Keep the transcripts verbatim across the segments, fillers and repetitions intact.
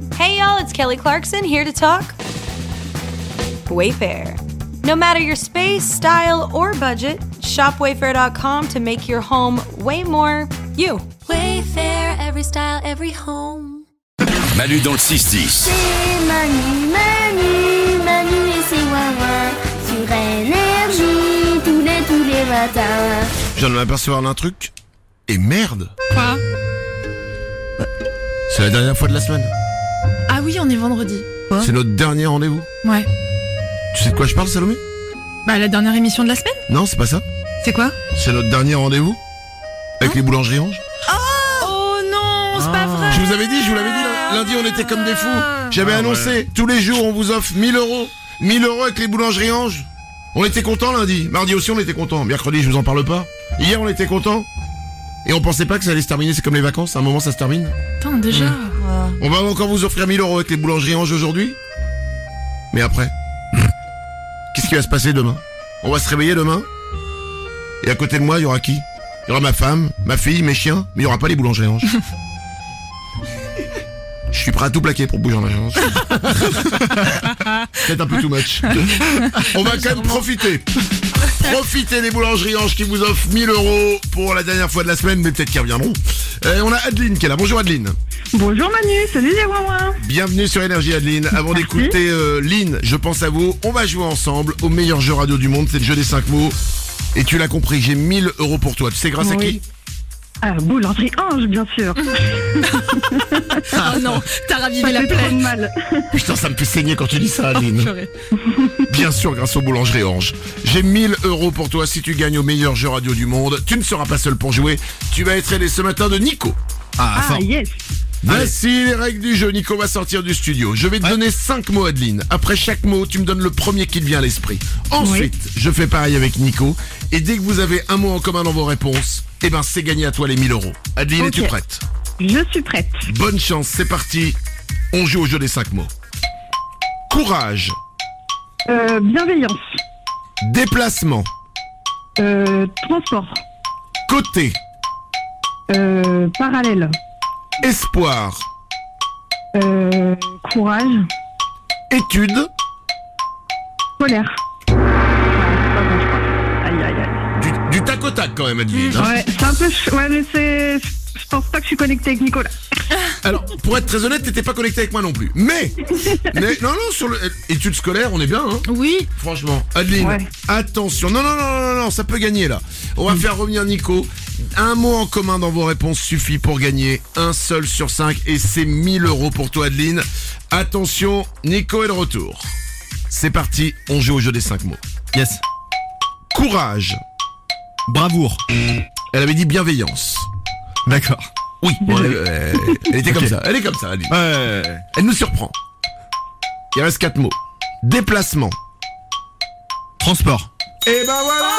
Hey y'all, it's Kelly Clarkson here to talk Wayfair. No matter your space, style, or budget, shop wayfair dot com to make your home way more you. Wayfair, every style, every home. Manu dans le six dix. C'est Manu, Manu, Manu et c'est Wawa sur Énergie tous les, tous les matins. Je viens de m'apercevoir d'un truc. Et merde. Quoi ? C'est la dernière fois de la semaine. Ah oui, on est vendredi. Quoi ? C'est notre dernier rendez-vous. Ouais. Tu sais de quoi je parle, Salomé ? Bah la dernière émission de la semaine ? Non, c'est pas ça. C'est quoi ? C'est notre dernier rendez-vous avec les boulangeries Ange. Oh non, c'est pas vrai. Je vous avais dit, je vous l'avais dit, lundi on était comme des fous. J'avais Ah, annoncé, ouais. tous les jours on vous offre mille euros. mille euros avec les boulangeries Ange. On était contents lundi. Mardi aussi on était contents. Mercredi je vous en parle pas. Hier on était contents. Et on pensait pas que ça allait se terminer, c'est comme les vacances, à un moment ça se termine. Attends, déjà. On va encore vous offrir mille euros avec les boulangeries Ange aujourd'hui. Mais après, qu'est-ce qui va se passer demain ? On va se réveiller demain. Et à côté de moi, il y aura qui ? Il y aura ma femme, ma fille, mes chiens, mais il y aura pas les boulangeries Ange. Je suis prêt à tout plaquer pour boulangeries Ange. Peut-être un peu too much. On va quand même profiter. Profitez des boulangeries Ange qui vous offrent mille euros pour la dernière fois de la semaine, mais peut-être qu'ils reviendront. Euh, on a Adeline qui est là. Bonjour Adeline. Bonjour Manu, salut les Wawa. Bienvenue sur Énergie Adeline. Avant Merci. d'écouter euh, Lynn, je pense à vous. On va jouer ensemble au meilleur jeu radio du monde. C'est le jeu des cinq mots. Et tu l'as compris, j'ai mille euros pour toi. Tu sais grâce à Oui. qui ? Ah, boulangerie Ange, bien sûr. Oh non, t'as ravivé la Ça fait trop plaie. de mal. Putain, ça me fait saigner quand tu dis ça, Adeline. Purée. Bien sûr, grâce aux boulangeries Orange. J'ai mille euros pour toi si tu gagnes au meilleur jeu radio du monde. Tu ne seras pas seul pour jouer. Tu vas être aidé ce matin de Nico. Ah, Ah, yes. Voici les règles du jeu. Nico va sortir du studio. Je vais te Ouais. donner cinq mots, Adeline. Après chaque mot, tu me donnes le premier qui te vient à l'esprit. Ensuite, je fais pareil avec Nico. Et dès que vous avez un mot en commun dans vos réponses, eh ben, c'est gagné à toi les mille euros. Adeline, Ok. es-tu prête ? Je suis prête. Bonne chance, c'est parti. On joue au jeu des cinq mots. Courage. Euh, bienveillance. Déplacement. Euh, transport. Côté. Euh, parallèle. Espoir. Euh, courage. Étude. Scolaire. Ah, c'est pas bon, je crois. Aïe, aïe, aïe. Du, du tac au tac quand même, Adeline. hein. Ouais, c'est un peu... ch- Ouais, mais c'est... Je pense pas que je suis connectée avec Nicolas. Alors, pour être très honnête, t'étais pas connecté avec moi non plus. Mais, mais non, non, sur le euh, études scolaires, on est bien, hein. Oui. Franchement, Adeline, Ouais. attention. Non, non, non, non, non, non, ça peut gagner là. On va faire revenir Nico. Un mot en commun dans vos réponses suffit pour gagner un seul sur cinq et c'est mille euros pour toi, Adeline. Attention, Nico est de retour. C'est parti, on joue au jeu des cinq mots. yes. Courage. Bravoure. Elle avait dit bienveillance. D'accord. Oui, bon, elle, elle- elle était comme Ok. ça. Elle est comme ça, Adeline. Ouais. Elle nous surprend. Il reste quatre mots. Déplacement. Transport. Et ben voilà.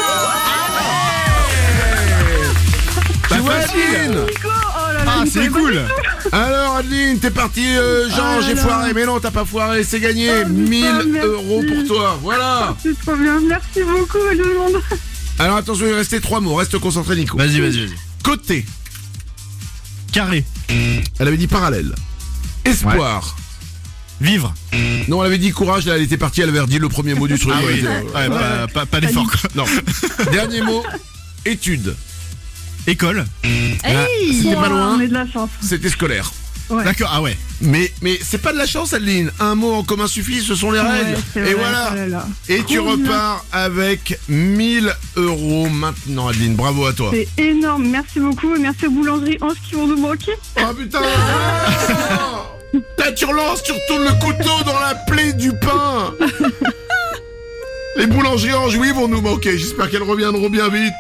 Tu vois, Adeline. Nico, oh là là, Ah, Nico, c'est il va- cool. Alors Adeline, t'es parti, euh, Jean, Ah j'ai là. foiré. Mais non, t'as pas foiré, c'est gagné. Oh, mille merci. euros pour toi. Voilà. C'est trop bien, merci beaucoup tout le monde. Alors attention, il restait trois mots. Reste concentré, Nico. Vas-y, vas-y, vas-y. Côté. Carré. Elle avait dit parallèle. Espoir. Vivre. Non, elle avait dit courage. Là, elle était partie. Elle avait redit le premier mot du truc. Ah oui. Elle était- Ouais, pas, pas, pas d'effort, quoi. Non. Dernier mot. Étude. École. Ah, C'était pas Oh, loin. on est de la chance. C'était scolaire. Ouais. D'accord, ah ouais. Mais, mais c'est pas de la chance, Adeline. Un mot en commun suffit, ce sont les règles. Ouais, c'est Et vrai, voilà. oh là là. Et tu Trop bien. repars avec mille euros maintenant, Adeline. Bravo à toi. C'est énorme, merci beaucoup et merci aux boulangeries Ange qui vont nous manquer. Oh putain. Là, tu relances, tu retournes le couteau dans la plaie du pain. Les boulangeries Ange, oui, vont nous manquer. J'espère qu'elles reviendront bien vite.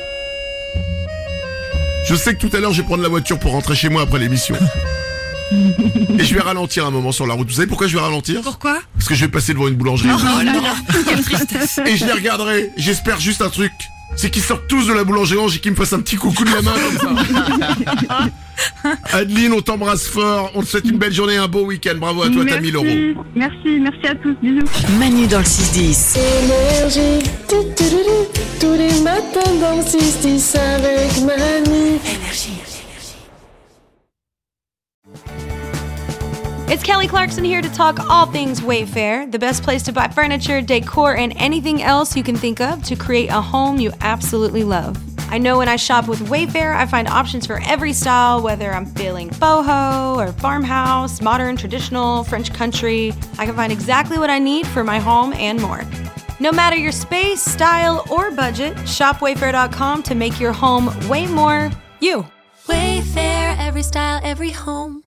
Je sais que tout à l'heure, je vais prendre la voiture pour rentrer chez moi après l'émission. Et je vais ralentir un moment sur la route. Vous savez pourquoi je vais ralentir ? Pourquoi ? Parce que je vais passer devant une boulangerie. Oh là là, quelle tristesse. Et je les regarderai. J'espère juste un truc. C'est qu'ils sortent tous de la boulangerie Ange et qu'ils me fassent un petit coucou de la main comme ça. Adeline, on t'embrasse fort. On te souhaite une belle journée et un beau week-end. Bravo à toi, t'as mille euros. Merci, merci à tous, bisous. Manu dans le six dix. Énergie, tu, tu, tu, tu, tous les matins dans le six dix avec Manu. It's Kelly Clarkson here to talk all things Wayfair, the best place to buy furniture, decor, and anything else you can think of to create a home you absolutely love. I know when I shop with Wayfair, I find options for every style, whether I'm feeling boho or farmhouse, modern, traditional, French country. I can find exactly what I need for my home and more. No matter your space, style, or budget, shop wayfair dot com to make your home way more you. Wayfair, every style, every home.